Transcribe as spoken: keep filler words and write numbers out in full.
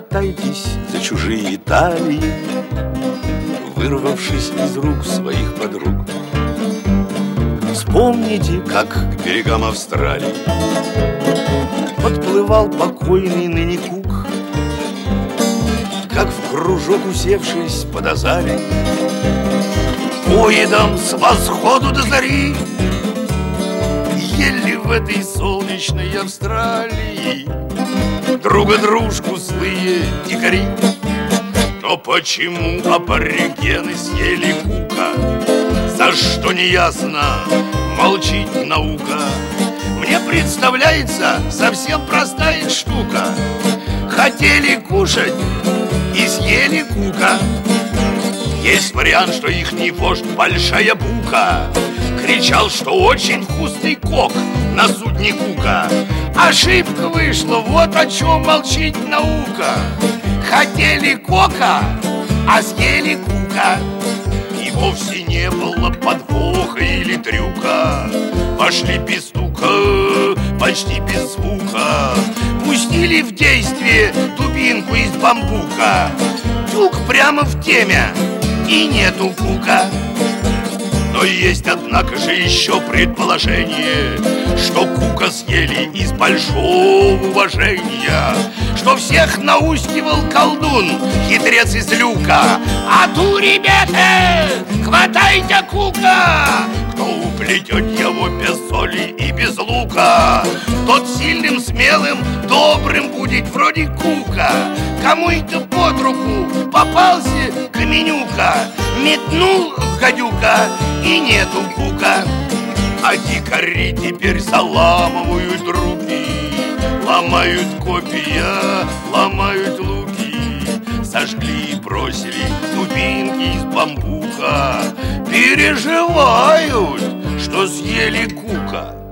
хватайтесь за чужие талии, вырвавшись из рук своих подруг. Вспомните, как к берегам Австралии подплывал покойный ныне Кук, как в кружок усевшись под азалией поедом с восходу до зари ели в этой солнечной Австралии друга дружку злые дикари. Но почему аборигены съели Кука? За что неясно, молчит наука. Мне представляется совсем простая штука. Хотели кушать и съели Кука. Есть вариант, что ихний вождь Большая Бука кричал, что очень вкусный кок на судне Кука. Ошибка вышла, вот о чем молчит наука. Хотели кока, а съели Кука. И вовсе не было подвоха или трюка. Пошли без стука, почти без звука, пустили в действие дубинку из бамбука. Тюк прямо в теме, и нету Кука. Но есть, однако же, еще предположение, что Кука съели из большого уважения, что всех наускивал колдун, хитрец из люка. А ту, ребята, хватайте Кука! Кто уплетет его без соли и без лука, тот сильным, смелым, добрым будет вроде Кука. Кому это под руку попался Каменюка, метнул гадюка, и нету Кука. А дикари теперь заламывают руки, ломают копья, ломают луки, сожгли и бросили дубинки из бамбука. Переживают, что съели Кука.